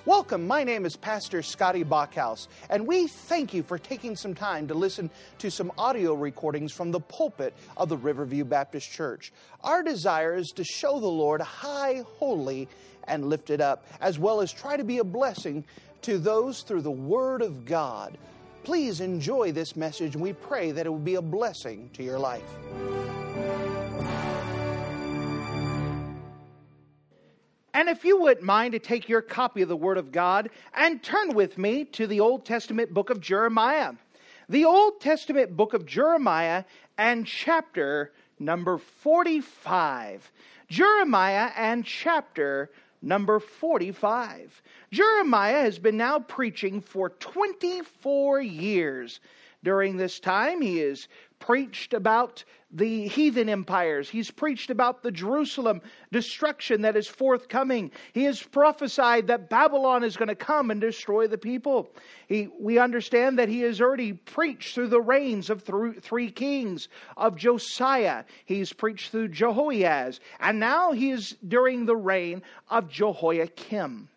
Welcome, my name is Pastor Scotty Bachhaus, and we thank you for taking some time to listen to some audio recordings from the pulpit of the Riverview Baptist Church. Our desire is to show the Lord high, holy, and lifted up, as well as try to be a blessing to those through the Word of God. Please enjoy this message, and we pray that it will be a blessing to your life. And if you wouldn't mind to take your copy of the Word of God and turn with me to the Old Testament book of Jeremiah. The Old Testament book of Jeremiah and chapter number 45. Jeremiah and chapter number 45. Jeremiah has been now preaching for 24 years. During this time, he has preached about the heathen empires. He's preached about the Jerusalem destruction that is forthcoming. He has prophesied that Babylon is going to come and destroy the people. We understand that he has already preached through the reigns of three kings of Josiah. He's preached through Jehoiaz. And now he is during the reign of Jehoiakim.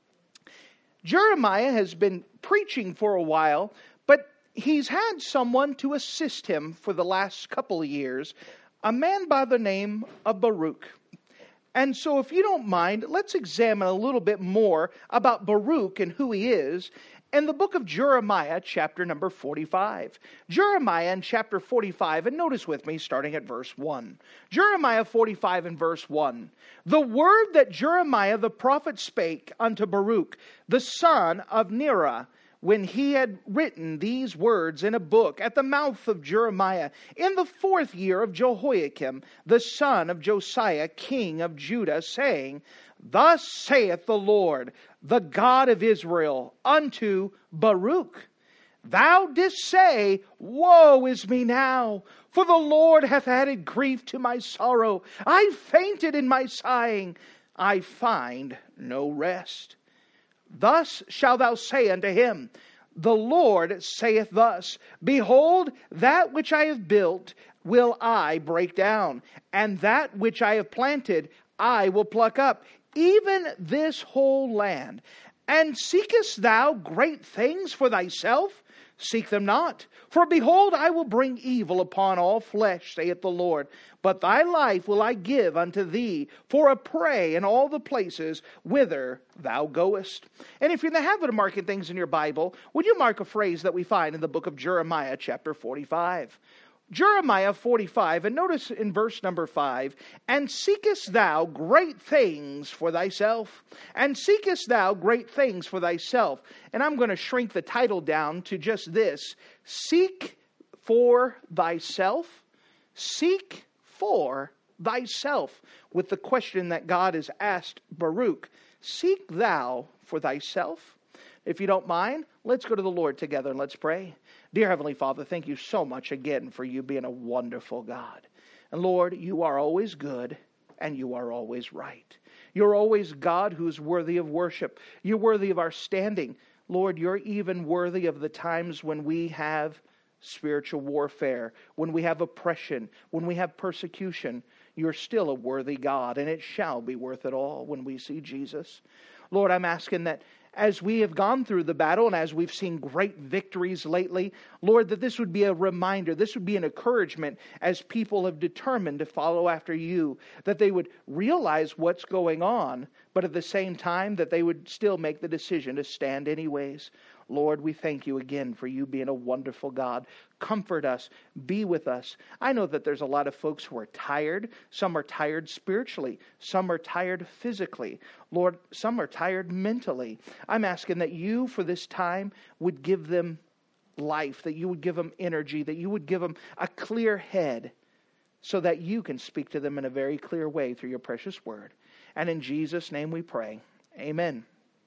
Jeremiah has been preaching for a while, but he's had someone to assist him for the last couple of years, a man by the name of Baruch. And so if you don't mind, let's examine a little bit more about Baruch and who he is in the book of Jeremiah, chapter number 45. Jeremiah in chapter 45, and notice with me starting at verse 1. Jeremiah 45 and verse 1. The word that Jeremiah the prophet spake unto Baruch, the son of Neriah, when he had written these words in a book at the mouth of Jeremiah, in the 4th year of Jehoiakim, the son of Josiah, king of Judah, saying, Thus saith the Lord, the God of Israel, unto Baruch, Thou didst say, Woe is me now, for the Lord hath added grief to my sorrow. I fainted in my sighing, I find no rest. Thus shalt thou say unto him, The Lord saith thus, Behold, that which I have built will I break down, and that which I have planted I will pluck up, even this whole land. And seekest thou great things for thyself? Seek them not. For behold, I will bring evil upon all flesh, saith the Lord. But thy life will I give unto thee for a prey in all the places whither thou goest. And if you're in the habit of marking things in your Bible, would you mark a phrase that we find in the book of Jeremiah, chapter 45? Jeremiah 45, and notice in verse number 5, And seekest thou great things for thyself? And seekest thou great things for thyself? And I'm going to shrink the title down to just this. Seek for thyself. Seek for thyself. With the question that God has asked Baruch. Seek thou for thyself? If you don't mind, let's go to the Lord together and let's pray. Dear Heavenly Father, thank you so much again for you being a wonderful God. And Lord, you are always good and you are always right. You're always God who's worthy of worship. You're worthy of our standing. Lord, you're even worthy of the times when we have spiritual warfare, when we have oppression, when we have persecution. You're still a worthy God, and it shall be worth it all when we see Jesus. Lord, I'm asking that as we have gone through the battle and as we've seen great victories lately, Lord, that this would be a reminder, this would be an encouragement as people have determined to follow after you, that they would realize what's going on, but at the same time that they would still make the decision to stand anyways. Lord, we thank you again for you being a wonderful God. Comfort us. Be with us. I know that there's a lot of folks who are tired. Some are tired spiritually. Some are tired physically. Lord, some are tired mentally. I'm asking that you, for this time, would give them life, that you would give them energy, that you would give them a clear head so that you can speak to them in a very clear way through your precious word. And in Jesus' name we pray. Amen.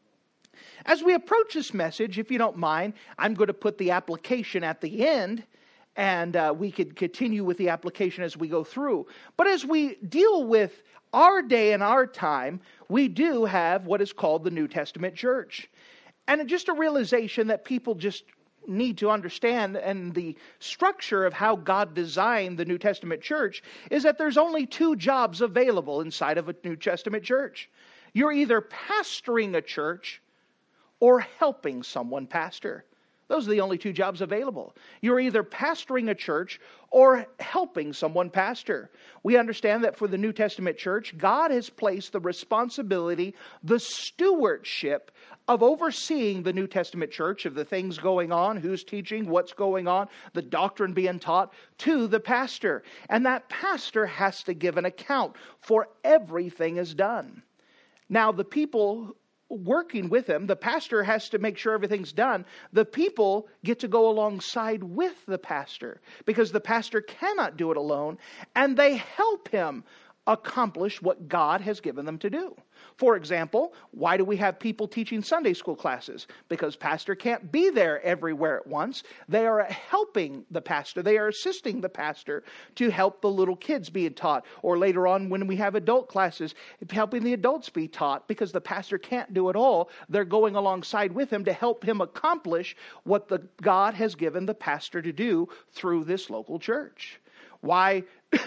As we approach this message, if you don't mind, I'm going to put the application at the end, and we could continue with the application as we go through. But as we deal with our day and our time, we do have what is called the New Testament church. And just a realization that people just need to understand, and the structure of how God designed the New Testament church is that there's only two jobs available inside of a New Testament church. You're either pastoring a church or helping someone pastor. Those are the only two jobs available. You're either pastoring a church or helping someone pastor. We understand that for the New Testament church, God has placed the responsibility, the stewardship of overseeing the New Testament church, of the things going on, who's teaching, what's going on, the doctrine being taught, to the pastor. And that pastor has to give an account for everything is done. Now, the people working with him, the pastor has to make sure everything's done. The people get to go alongside with the pastor because the pastor cannot do it alone, and they help him accomplish what God has given them to do. For example, why do we have people teaching Sunday school classes? Because pastor can't be there everywhere at once. They are helping the pastor. They are assisting the pastor to help the little kids being taught. Or later on when we have adult classes, helping the adults be taught. Because the pastor can't do it all, they're going alongside with him to help him accomplish what God has given the pastor to do through this local church. Why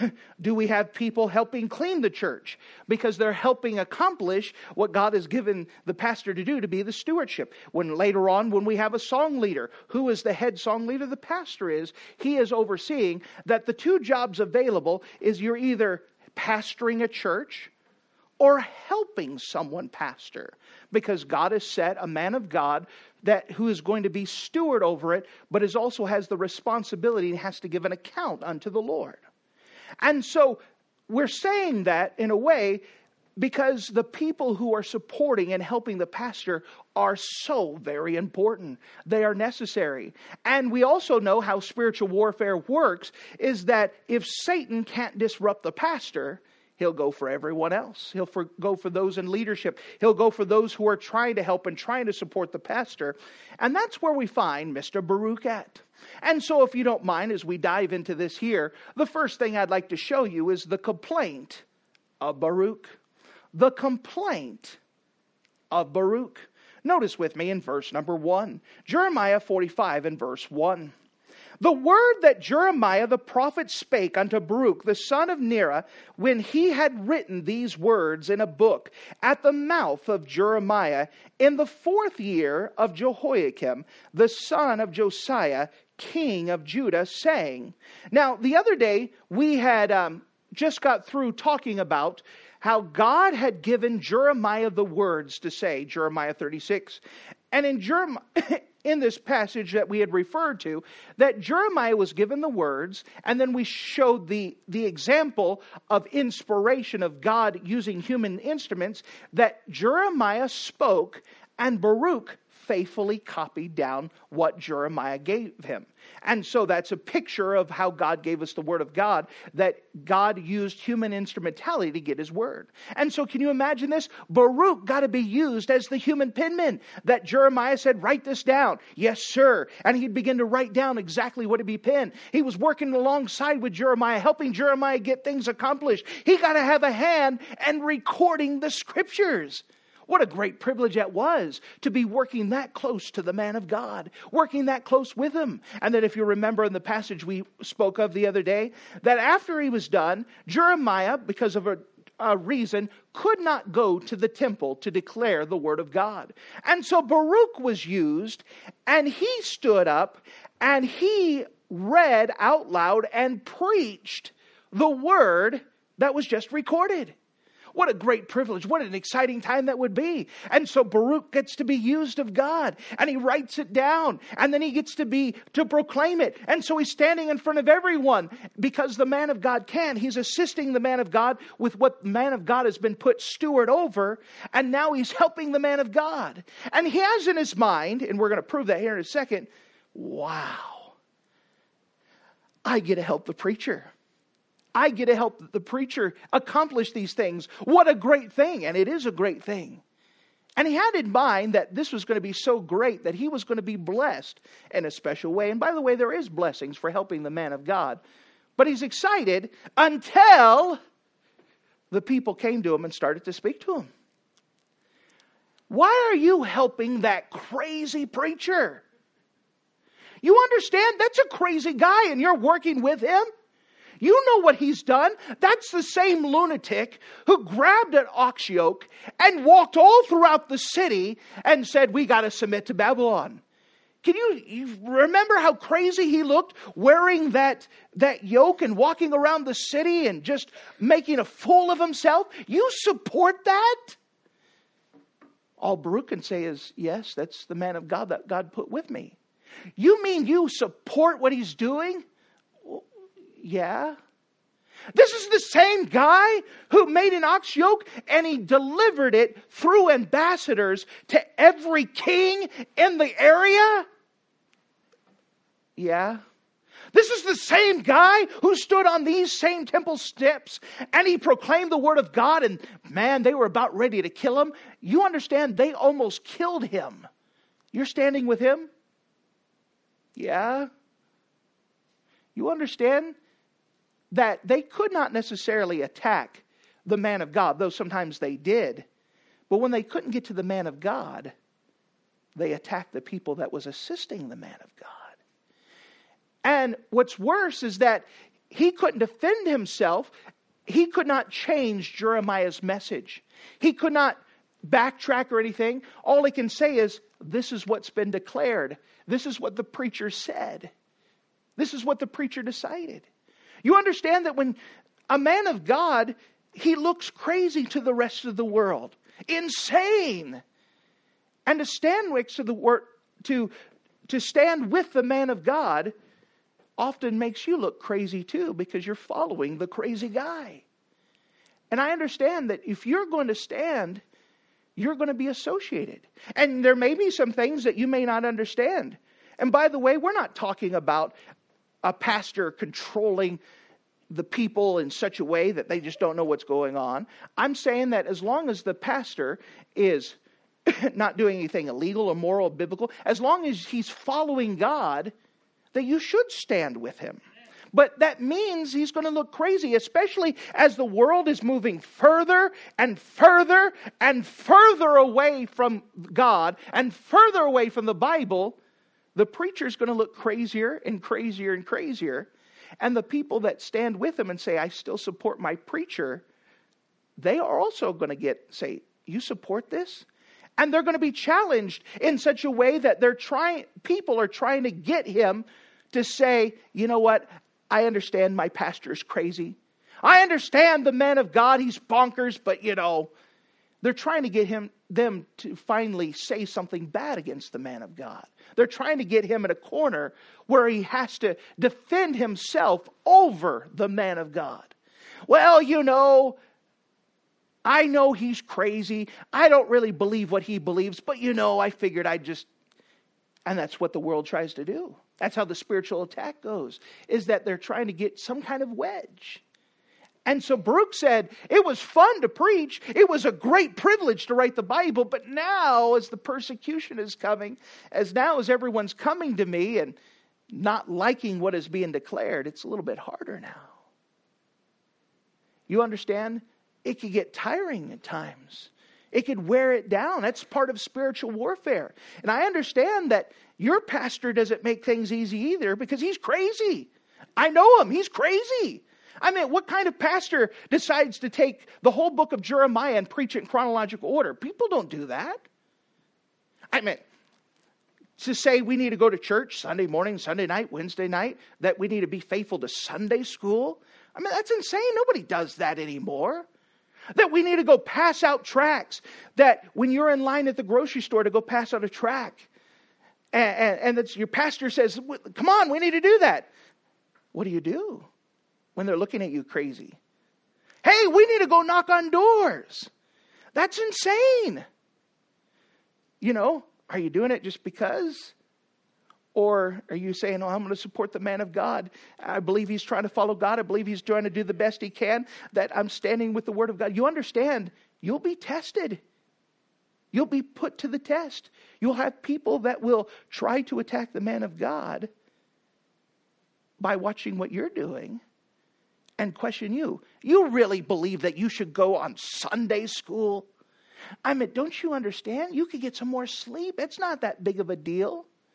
do we have people helping clean the church? Because they're helping accomplish what God has given the pastor to do, to be the stewardship. When later on, when we have a song leader, who is the head song leader? The pastor is. He is overseeing that the two jobs available is you're either pastoring a church or helping someone pastor. Because God has set a man of God who is going to be steward over it, but also has the responsibility and has to give an account unto the Lord. And so we're saying that in a way because the people who are supporting and helping the pastor are so very important. They are necessary. And we also know how spiritual warfare works is that if Satan can't disrupt the pastor, he'll go for everyone else. He'll go for those in leadership. He'll go for those who are trying to help and trying to support the pastor. And that's where we find Mr. Baruch at. And so if you don't mind, as we dive into this here, the first thing I'd like to show you is the complaint of Baruch. The complaint of Baruch. Notice with me in verse number 1. Jeremiah 45 and verse 1. The word that Jeremiah the prophet spake unto Baruch the son of Neriah, when he had written these words in a book at the mouth of Jeremiah, in the 4th year of Jehoiakim, the son of Josiah, king of Judah, saying. Now, the other day, we had just got through talking about how God had given Jeremiah the words to say, Jeremiah 36. And in this passage that we had referred to, that Jeremiah was given the words, and then we showed the example of inspiration of God using human instruments, that Jeremiah spoke and Baruch faithfully copied down what Jeremiah gave him. And so that's a picture of how God gave us the word of God, that God used human instrumentality to get his word. And so can you imagine this? Baruch got to be used as the human penman, that Jeremiah said, write this down. Yes, sir. And he'd begin to write down exactly what to be penned. He was working alongside with Jeremiah, helping Jeremiah get things accomplished. He got to have a hand in recording the scriptures. What a great privilege that was to be working that close to the man of God, working that close with him. And then if you remember in the passage we spoke of the other day, that after he was done, Jeremiah, because of a reason, could not go to the temple to declare the word of God. And so Baruch was used, and he stood up and he read out loud and preached the word that was just recorded. What a great privilege. What an exciting time that would be. And so Baruch gets to be used of God. And he writes it down. And then he gets to proclaim it. And so he's standing in front of everyone. Because the man of God can. He's assisting the man of God with what the man of God has been put steward over. And now he's helping the man of God. And he has in his mind, and we're going to prove that here in a second, wow, I get to help the preacher. I get to help the preacher accomplish these things. What a great thing. And it is a great thing. And he had in mind that this was going to be so great that he was going to be blessed in a special way. And by the way, there is blessings for helping the man of God. But he's excited until the people came to him and started to speak to him. Why are you helping that crazy preacher? You understand? That's a crazy guy and you're working with him. You know what he's done? That's the same lunatic who grabbed an ox yoke and walked all throughout the city and said, we got to submit to Babylon. Can you remember how crazy he looked wearing that yoke and walking around the city and just making a fool of himself? You support that? All Baruch can say is, yes, that's the man of God that God put with me. You mean you support what he's doing? Yeah. This is the same guy who made an ox yoke and he delivered it through ambassadors to every king in the area? Yeah. This is the same guy who stood on these same temple steps and he proclaimed the word of God, and man, they were about ready to kill him. You understand, they almost killed him. You're standing with him? Yeah. You understand that they could not necessarily attack the man of God, though sometimes they did. But when they couldn't get to the man of God, they attacked the people that was assisting the man of God. And what's worse is that he couldn't defend himself. He could not change Jeremiah's message. He could not backtrack or anything. All he can say is, this is what's been declared. This is what the preacher said. This is what the preacher decided. You understand that when a man of God, he looks crazy to the rest of the world. Insane. And to stand next to the word, to stand with the man of God often makes you look crazy too, because you're following the crazy guy. And I understand that if you're going to stand, you're going to be associated. And there may be some things that you may not understand. And by the way, we're not talking about a pastor controlling the people in such a way that they just don't know what's going on. I'm saying that as long as the pastor is not doing anything illegal, immoral, biblical, as long as he's following God, that you should stand with him. But that means he's going to look crazy, especially as the world is moving further and further and further away from God and further away from the Bible. The preacher's going to look crazier and crazier and crazier. And the people that stand with him and say, I still support my preacher, they are also going to say, you support this? And they're going to be challenged in such a way that people are trying to get him to say, you know what? I understand my pastor is crazy. I understand the man of God, he's bonkers, but they're trying to get them to finally say something bad against the man of God. They're trying to get him in a corner where he has to defend himself over the man of God. Well, I know he's crazy. I don't really believe what he believes, but I figured and that's what the world tries to do. That's how the spiritual attack goes, is that they're trying to get some kind of wedge. And so Baruch said, it was fun to preach. It was a great privilege to write the Bible. But now as the persecution is coming, as everyone's coming to me and not liking what is being declared, it's a little bit harder now. You understand? It could get tiring at times. It could wear it down. That's part of spiritual warfare. And I understand that your pastor doesn't make things easy either, because he's crazy. I know him. He's crazy. I mean, what kind of pastor decides to take the whole book of Jeremiah and preach it in chronological order? People don't do that. I mean, to say we need to go to church Sunday morning, Sunday night, Wednesday night, that we need to be faithful to Sunday school. I mean, that's insane. Nobody does that anymore. That we need to go pass out tracts. That when you're in line at the grocery store to go pass out a tract, and that's, your pastor says, come on, we need to do that. What do you do when they're looking at you crazy? Hey, we need to go knock on doors. That's insane. Are you doing it just because? Or are you saying, I'm going to support the man of God. I believe he's trying to follow God. I believe he's trying to do the best he can. That I'm standing with the word of God. You understand, you'll be tested. You'll be put to the test. You'll have people that will try to attack the man of God by watching what you're doing and question you. You really believe that you should go on Sunday school? I mean, don't you understand? You could get some more sleep. It's not that big of a deal.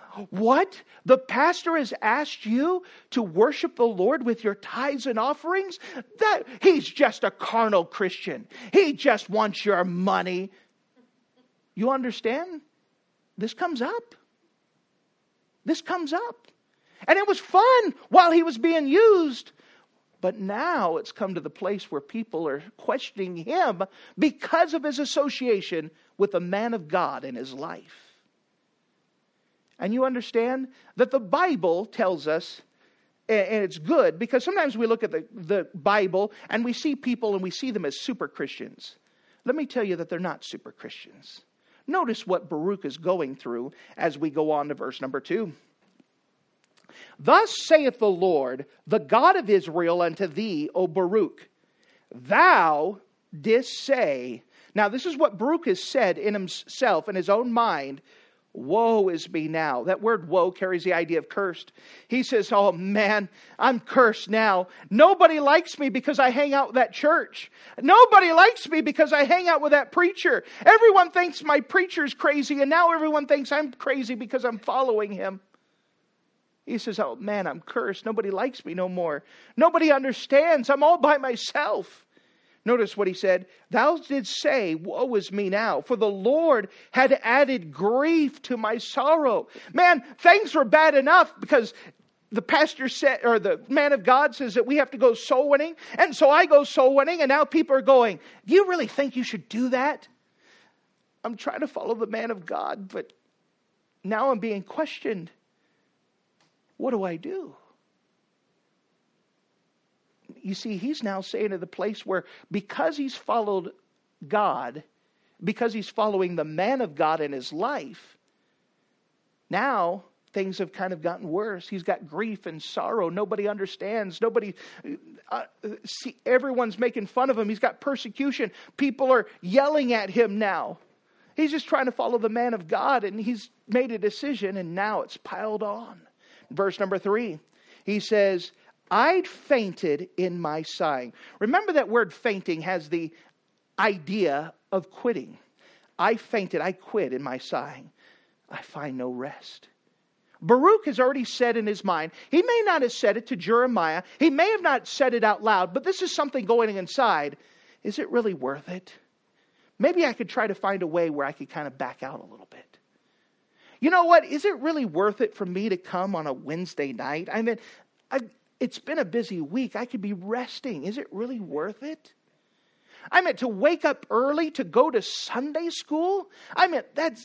What? The pastor has asked you to worship the Lord with your tithes and offerings? He's just a carnal Christian. He just wants your money. You understand? This comes up. This comes up. And it was fun while he was being used. But now it's come to the place where people are questioning him because of his association with a man of God in his life. And you understand that the Bible tells us, and it's good, because sometimes we look at the Bible and we see people and we see them as super Christians. Let me tell you that they're not super Christians. Notice what Baruch is going through as we go on to verse number 2. Thus saith the Lord, the God of Israel, unto thee, O Baruch, thou didst say. Now this is what Baruch has said in himself, in his own mind. Woe is me now. That word woe carries the idea of cursed. He says, oh man, I'm cursed now. Nobody likes me because I hang out with that church. Nobody likes me because I hang out with that preacher. Everyone thinks my preacher's crazy, and now everyone thinks I'm crazy because I'm following him. He says, oh man, I'm cursed. Nobody likes me no more. Nobody understands. I'm all by myself. Notice what he said. Thou didst say, woe is me now, for the Lord had added grief to my sorrow. Man, things were bad enough because the pastor said, or the man of God says that we have to go soul winning. And so I go soul winning, and now people are going, do you really think you should do that? I'm trying to follow the man of God, but now I'm being questioned. What do I do? You see, he's now saying to the place where because he's followed God, because he's following the man of God in his life, now things have kind of gotten worse. He's got grief and sorrow. Nobody understands. Everyone's making fun of him. He's got persecution. People are yelling at him now. He's just trying to follow the man of God, and he's made a decision, and now it's piled on. Verse number 3, he says, I'd fainted in my sighing. Remember that word fainting has the idea of quitting. I fainted, I quit in my sighing. I find no rest. Baruch has already said in his mind, he may not have said it to Jeremiah, he may have not said it out loud, but this is something going inside. Is it really worth it? Maybe I could try to find a way where I could kind of back out a little bit. You know what? Is it really worth it for me to come on a Wednesday night? I mean, it's been a busy week. I could be resting. Is it really worth it? I mean, to wake up early to go to Sunday school? I mean, that's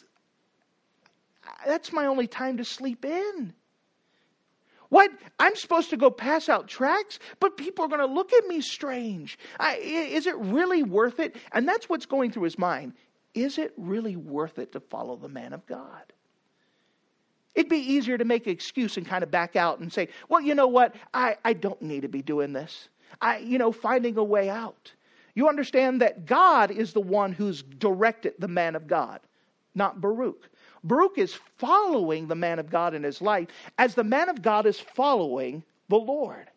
my only time to sleep in. What? I'm supposed to go pass out tracts, but people are going to look at me strange. Is it really worth it? And that's what's going through his mind. Is it really worth it to follow the man of God? It'd be easier to make an excuse and kind of back out and say, well, you know what? I don't need to be doing this. Finding a way out. You understand that God is the one who's directed the man of God, not Baruch. Baruch is following the man of God in his life as the man of God is following the Lord.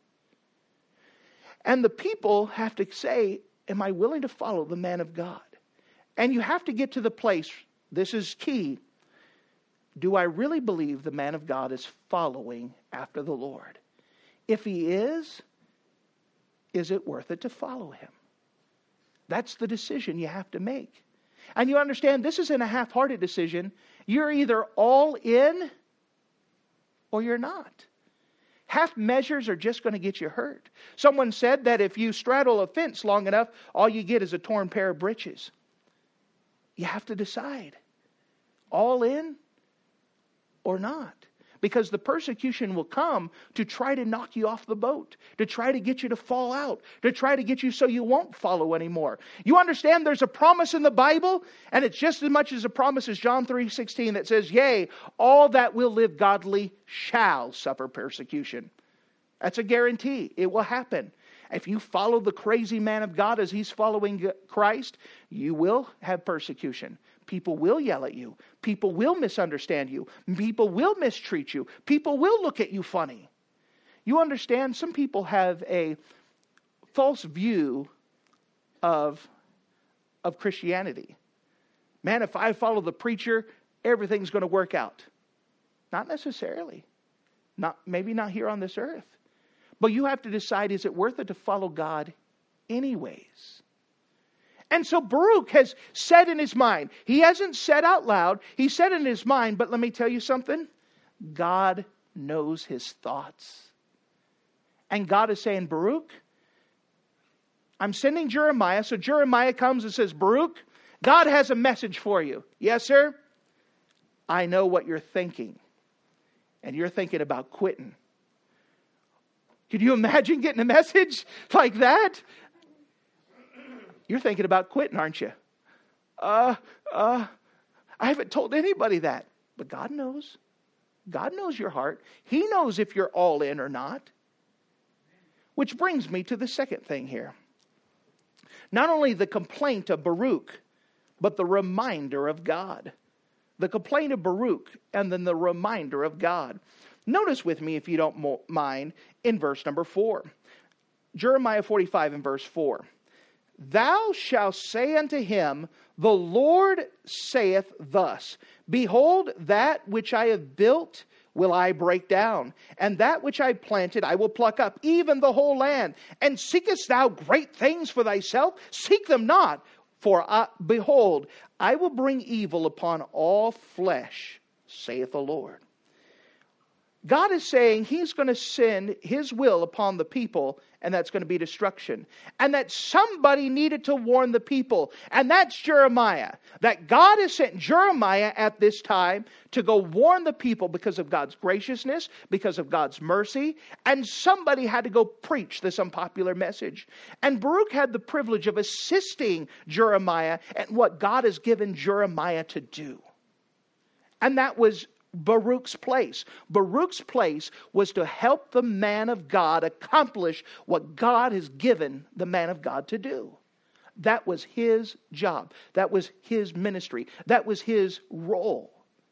And the people have to say, am I willing to follow the man of God? And you have to get to the place, this is key. Do I really believe the man of God is following after the Lord? If he is it worth it to follow him? That's the decision you have to make. And you understand, this isn't a half-hearted decision. You're either all in or you're not. Half measures are just going to get you hurt. Someone said that if you straddle a fence long enough, all you get is a torn pair of breeches. You have to decide. All in or not. Because the persecution will come to try to knock you off the boat, to try to get you to fall out, to try to get you so you won't follow anymore. You understand there's a promise in the Bible, and it's just as much as a promise as John 3:16 that says, yea, all that will live godly shall suffer persecution. That's a guarantee. It will happen. If you follow the crazy man of God as he's following Christ, you will have persecution. People will yell at you. People will misunderstand you. People will mistreat you. People will look at you funny. You understand, some people have a false view of Christianity. Man, if I follow the preacher, everything's going to work out. Not necessarily. Maybe not here on this earth. But you have to decide, is it worth it to follow God anyways? And so Baruch has said in his mind, he hasn't said out loud, he said in his mind, but let me tell you something. God knows his thoughts. And God is saying, Baruch, I'm sending Jeremiah. So Jeremiah comes and says, Baruch, God has a message for you. Yes, sir? I know what you're thinking. And you're thinking about quitting. Could you imagine getting a message like that? You're thinking about quitting, aren't you? I haven't told anybody that. But God knows. God knows your heart. He knows if you're all in or not. Which brings me to the second thing here. Not only the complaint of Baruch, but the reminder of God. The complaint of Baruch and then the reminder of God. Notice with me, if you don't mind, in verse number 4. Jeremiah 45 and verse 4. Thou shalt say unto him, the Lord saith thus, behold, that which I have built will I break down, and that which I planted I will pluck up, even the whole land. And seekest thou great things for thyself? Seek them not, for behold, I will bring evil upon all flesh, saith the Lord. God is saying he's going to send his will upon the people, and that's going to be destruction. And that somebody needed to warn the people, and that's Jeremiah. That God has sent Jeremiah at this time to go warn the people because of God's graciousness, because of God's mercy, and somebody had to go preach this unpopular message. And Baruch had the privilege of assisting Jeremiah at what God has given Jeremiah to do. And that was Baruch's place. Baruch's place was to help the man of God accomplish what God has given the man of God to do. That was his job. That was his ministry. That was his role.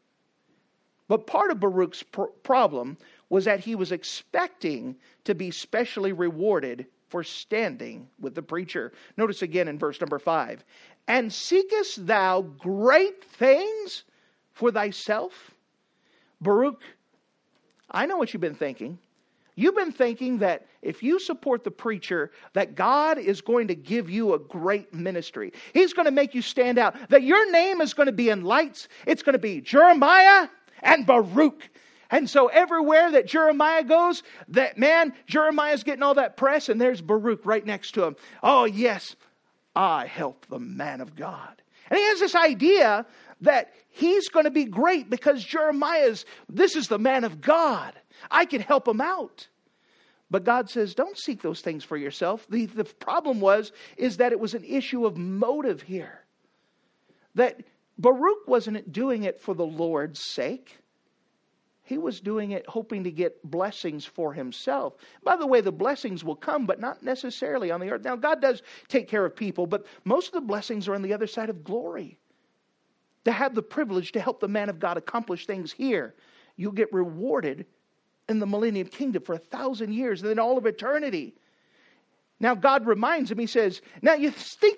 But part of Baruch's problem was that he was expecting to be specially rewarded for standing with the preacher. Notice again in verse number 5. And seekest thou great things for thyself? Baruch, I know what you've been thinking. You've been thinking that if you support the preacher, that God is going to give you a great ministry. He's going to make you stand out. That your name is going to be in lights. It's going to be Jeremiah and Baruch. And so everywhere that Jeremiah goes, Jeremiah's getting all that press, and there's Baruch right next to him. Oh yes, I help the man of God. And he has this idea that he's going to be great because this is the man of God. I can help him out. But God says, don't seek those things for yourself. The problem is that it was an issue of motive here. That Baruch wasn't doing it for the Lord's sake. He was doing it hoping to get blessings for himself. By the way, the blessings will come, but not necessarily on the earth. Now, God does take care of people, but most of the blessings are on the other side of glory. To have the privilege to help the man of God accomplish things here, you'll get rewarded in the millennium kingdom for 1,000 years and then all of eternity. Now God reminds him, he says, now you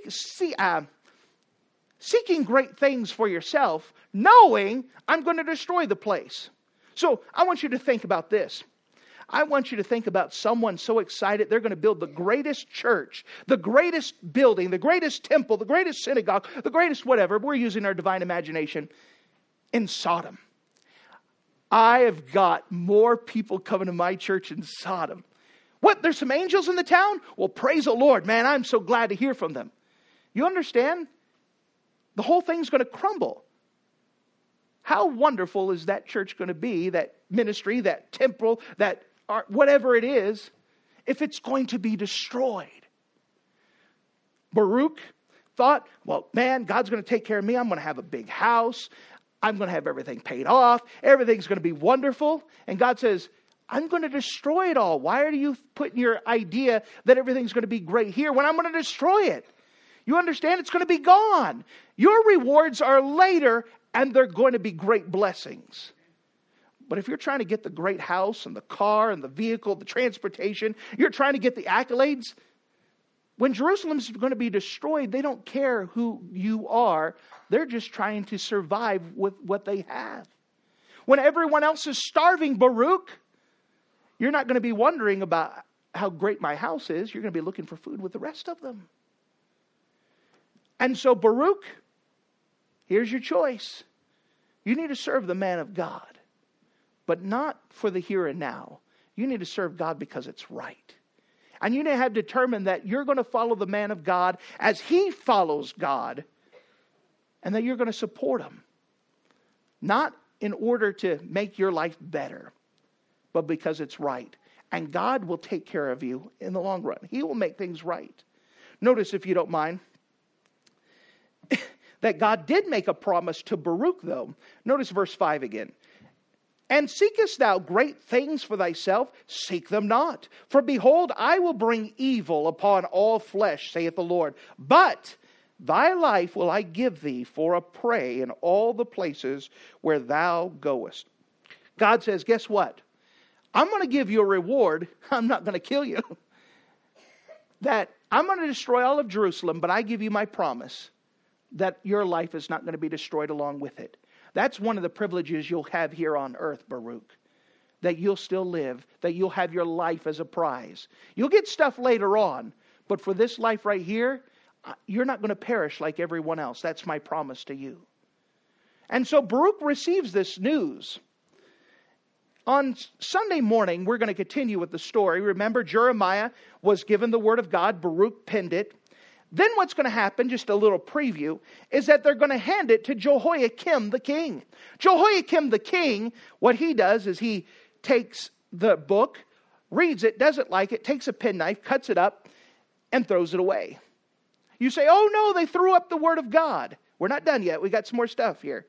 seeking great things for yourself, knowing I'm going to destroy the place. So I want you to think about this. I want you to think about someone so excited they're going to build the greatest church, the greatest building, the greatest temple, the greatest synagogue, the greatest whatever. We're using our divine imagination in Sodom. I have got more people coming to my church in Sodom. What? There's some angels in the town? Well, praise the Lord, man. I'm so glad to hear from them. You understand? The whole thing's going to crumble. How wonderful is that church going to be, that ministry, that temple, that whatever it is, if it's going to be destroyed? Baruch thought, well, man, God's going to take care of me. I'm going to have a big house. I'm going to have everything paid off. Everything's going to be wonderful. And God says, I'm going to destroy it all. Why are you putting your idea that everything's going to be great here when I'm going to destroy it? You understand? It's going to be gone. Your rewards are later, and they're going to be great blessings. But if you're trying to get the great house and the car and the vehicle, the transportation, you're trying to get the accolades, when Jerusalem's going to be destroyed, they don't care who you are. They're just trying to survive with what they have. When everyone else is starving, Baruch, you're not going to be wondering about how great my house is. You're going to be looking for food with the rest of them. And so Baruch, here's your choice. You need to serve the man of God, but not for the here and now. You need to serve God because it's right. And you need to have determined that you're going to follow the man of God as he follows God, and that you're going to support him. Not in order to make your life better, but because it's right. And God will take care of you in the long run. He will make things right. Notice, if you don't mind, that God did make a promise to Baruch, though. Notice verse 5 again. And seekest thou great things for thyself? Seek them not. For behold, I will bring evil upon all flesh, saith the Lord. But thy life will I give thee for a prey in all the places where thou goest. God says, guess what? I'm going to give you a reward. I'm not going to kill you. That I'm going to destroy all of Jerusalem, but I give you my promise that your life is not going to be destroyed along with it. That's one of the privileges you'll have here on earth, Baruch. That you'll still live. That you'll have your life as a prize. You'll get stuff later on. But for this life right here, you're not going to perish like everyone else. That's my promise to you. And so Baruch receives this news. On Sunday morning, we're going to continue with the story. Remember, Jeremiah was given the word of God. Baruch penned it. Then what's going to happen, just a little preview, is that they're going to hand it to Jehoiakim the king. Jehoiakim the king, what he does is he takes the book, reads it, doesn't like it, takes a penknife, cuts it up, and throws it away. You say, oh no, they threw up the word of God. We're not done yet. We got some more stuff here.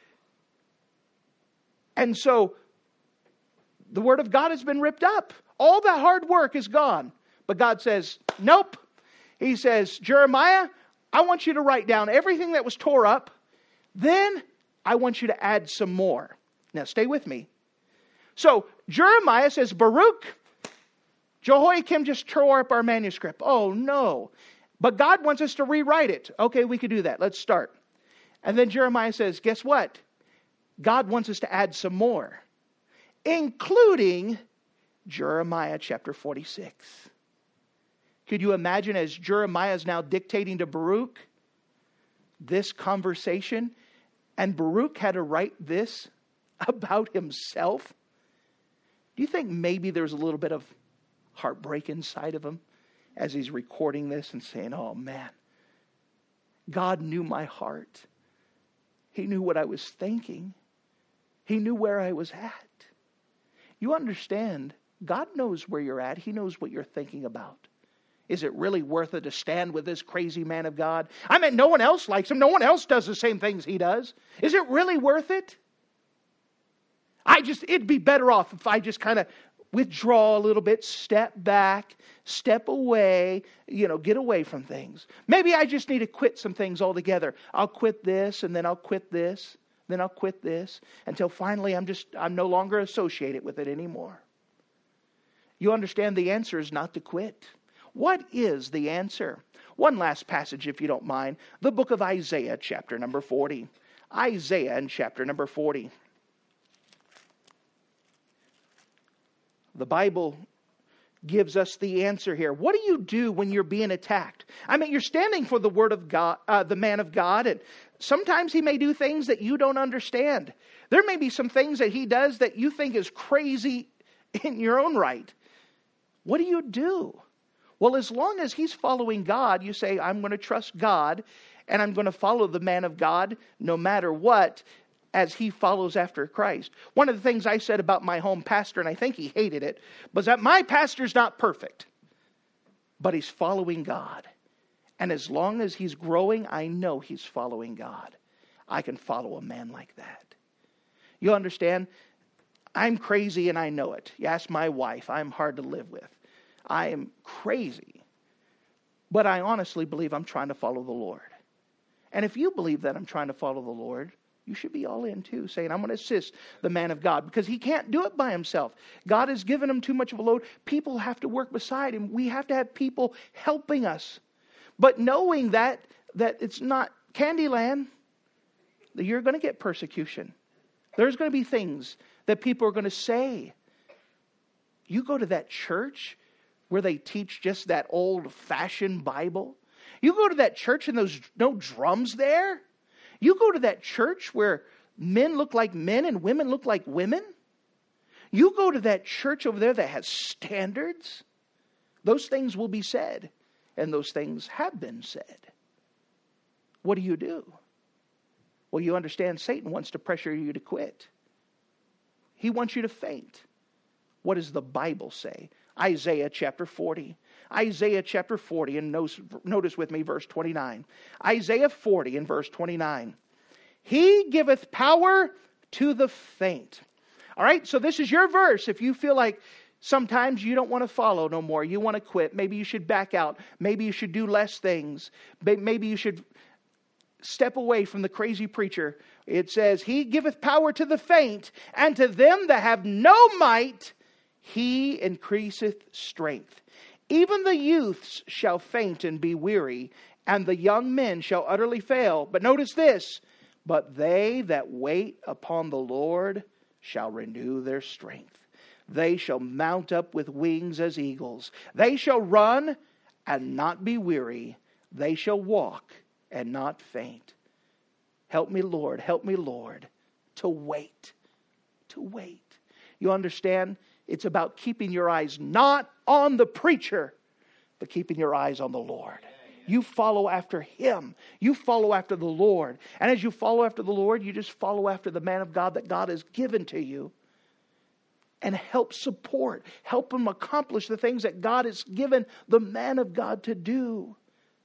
And so the word of God has been ripped up. All that hard work is gone. But God says, nope. He says, Jeremiah, I want you to write down everything that was tore up. Then I want you to add some more. Now stay with me. So Jeremiah says, Baruch, Jehoiakim just tore up our manuscript. Oh no. But God wants us to rewrite it. Okay, we could do that. Let's start. And then Jeremiah says, guess what? God wants us to add some more. Including Jeremiah chapter 46. Could you imagine, as Jeremiah is now dictating to Baruch this conversation, and Baruch had to write this about himself? Do you think maybe there's a little bit of heartbreak inside of him as he's recording this and saying, oh man, God knew my heart. He knew what I was thinking. He knew where I was at. You understand, God knows where you're at. He knows what you're thinking about. Is it really worth it to stand with this crazy man of God? I mean, no one else likes him. No one else does the same things he does. Is it really worth it? It'd be better off if I just kind of withdraw a little bit, step back, step away, get away from things. Maybe I just need to quit some things altogether. I'll quit this, and then I'll quit this, then I'll quit this, until finally I'm no longer associated with it anymore. You understand, the answer is not to quit. What is the answer? One last passage, if you don't mind. The book of Isaiah, chapter number 40. Isaiah in chapter number 40. The Bible gives us the answer here. What do you do when you're being attacked? I mean, you're standing for the word of God, the man of God, and sometimes he may do things that you don't understand. There may be some things that he does that you think is crazy in your own right. What do you do? Well, as long as he's following God, you say, I'm going to trust God, and I'm going to follow the man of God no matter what, as he follows after Christ. One of the things I said about my home pastor, and I think he hated it, was that my pastor's not perfect, but he's following God. And as long as he's growing, I know he's following God. I can follow a man like that. You understand? I'm crazy and I know it. You ask my wife, I'm hard to live with. I am crazy. But I honestly believe I'm trying to follow the Lord. And if you believe that I'm trying to follow the Lord, you should be all in too, saying, I'm going to assist the man of God, because he can't do it by himself. God has given him too much of a load. People have to work beside him. We have to have people helping us. But knowing that it's not Candyland, that you're going to get persecution. There's going to be things that people are going to say. You go to that church where they teach just that old-fashioned Bible. You go to that church and there's no drums there. You go to that church where men look like men and women look like women. You go to that church over there that has standards. Those things will be said, and those things have been said. What do? Well, you understand Satan wants to pressure you to quit. He wants you to faint. What does the Bible say? Isaiah chapter 40. Isaiah chapter 40, and notice with me verse 29. Isaiah 40 and verse 29. He giveth power to the faint. All right, so this is your verse. If you feel like sometimes you don't want to follow no more, you want to quit, maybe you should back out, maybe you should do less things, maybe you should step away from the crazy preacher. It says, He giveth power to the faint, and to them that have no might, He increaseth strength. Even the youths shall faint and be weary, and the young men shall utterly fail. But notice this, but they that wait upon the Lord shall renew their strength. They shall mount up with wings as eagles. They shall run and not be weary. They shall walk and not faint. Help me, Lord, to wait. To wait. You understand? It's about keeping your eyes not on the preacher, but keeping your eyes on the Lord. You follow after Him. You follow after the Lord. And as you follow after the Lord, you just follow after the man of God that God has given to you. And help support, help him accomplish the things that God has given the man of God to do.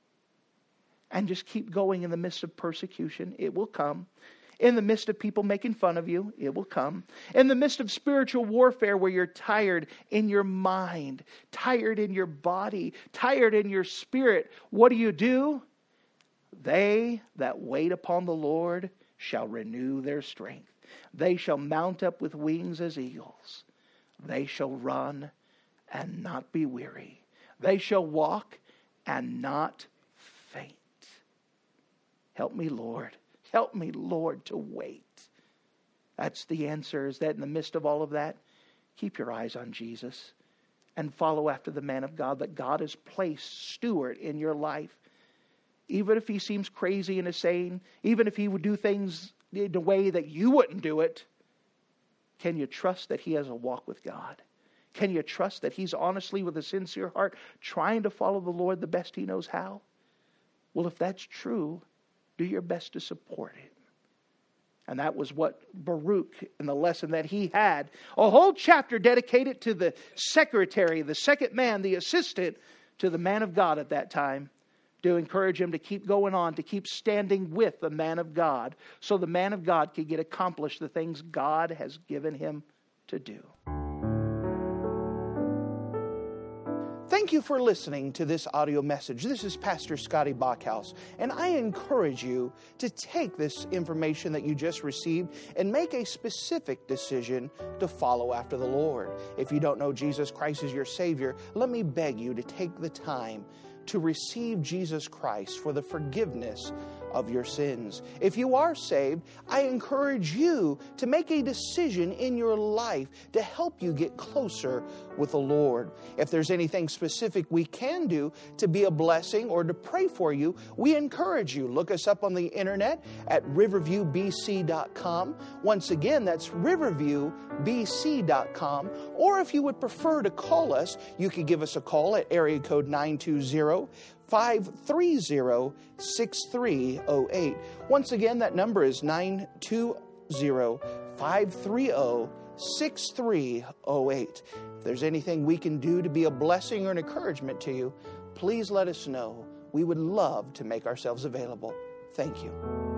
And just keep going in the midst of persecution. It will come. In the midst of people making fun of you, it will come. In the midst of spiritual warfare where you're tired in your mind, tired in your body, tired in your spirit, what do? They that wait upon the Lord shall renew their strength. They shall mount up with wings as eagles. They shall run and not be weary. They shall walk and not faint. Help me, Lord. Help me, Lord, to wait. That's the answer, is that in the midst of all of that, keep your eyes on Jesus and follow after the man of God that God has placed steward in your life. Even if he seems crazy and insane, even if he would do things in a way that you wouldn't do it, can you trust that he has a walk with God? Can you trust that he's honestly, with a sincere heart, trying to follow the Lord the best he knows how? Well, if that's true, do your best to support him. And that was what Baruch, in the lesson that he had, a whole chapter dedicated to the secretary, the second man, the assistant to the man of God at that time, to encourage him to keep going on, to keep standing with the man of God, so the man of God could get accomplished the things God has given him to do. Thank you for listening to this audio message. This is Pastor Scotty Bachhaus, and I encourage you to take this information that you just received and make a specific decision to follow after the Lord. If you don't know Jesus Christ as your Savior, let me beg you to take the time to receive Jesus Christ for the forgiveness of your sins. If you are saved, I encourage you to make a decision in your life to help you get closer with the Lord. If there's anything specific we can do to be a blessing or to pray for you, we encourage you. Look us up on the internet at riverviewbc.com. Once again, that's riverviewbc.com. Or if you would prefer to call us, you can give us a call at area code 920-530-6308. Once again, that number is 920-530-6308. If there's anything we can do to be a blessing or an encouragement to you, please let us know. We would love to make ourselves available. Thank you.